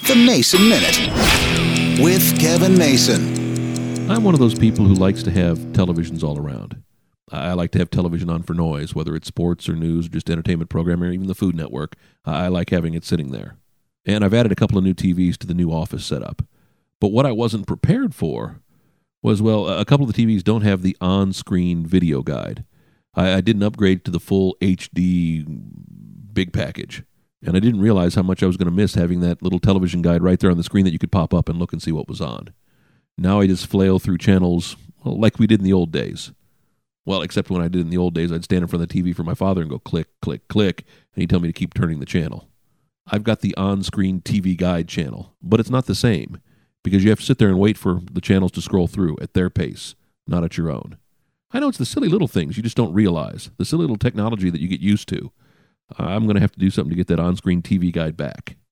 The Mason Minute with Kevin Mason. I'm one of those people who likes to have televisions all around. I like to have television on for noise, whether it's sports or news or just entertainment programming or even the Food Network. I like having it sitting there. And I've added a couple of new TVs to the new office setup. But what I wasn't prepared for was, a couple of the TVs don't have the on-screen video guide. I didn't upgrade to the full HD big package. And I didn't realize how much I was going to miss having that little television guide right there on the screen that you could pop up and look and see what was on. Now I just flail through channels like we did in the old days. Well, except when I did in the old days, I'd stand in front of the TV for my father and go click, click, click, and he'd tell me to keep turning the channel. I've got the on-screen TV guide channel, but it's not the same because you have to sit there and wait for the channels to scroll through at their pace, not at your own. I know it's the silly little things you just don't realize, the silly little technology that you get used to. I'm going to have to do something to get that on-screen TV guide back.